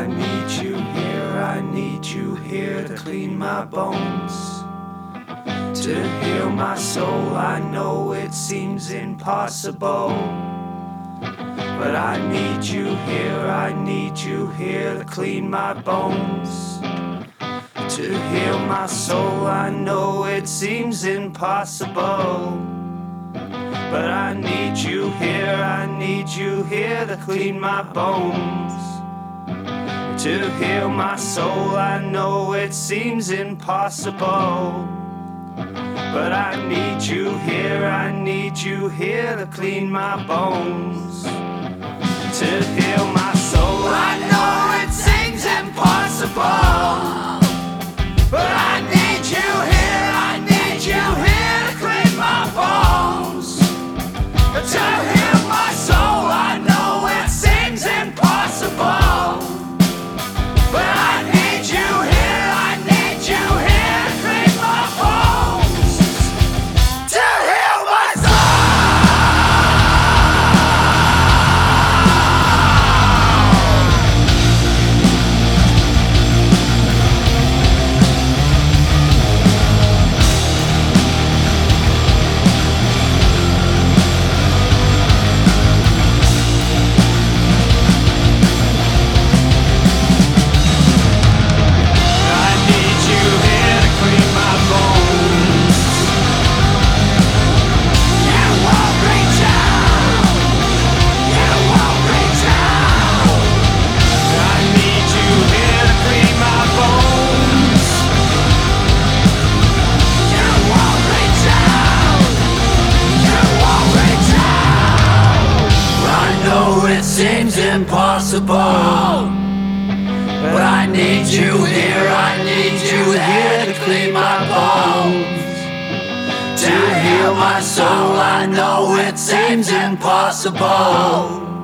I need you here to clean my bones, to heal my soul. I know it seems impossible, but I need you here to clean my bones, to heal my soul. I know it seems impossible, but I need you here to clean my bones, to heal my soul. I know it seems impossible, but I need you here to clean my bones, to heal my soul. I know it seems impossible, but I need you here to clean my bones, to heal my soul. I know it seems impossible, but I need you here to clean my bones, to heal my seems impossible, but I need you here to clean my bones, to heal my soul. I know it seems impossible,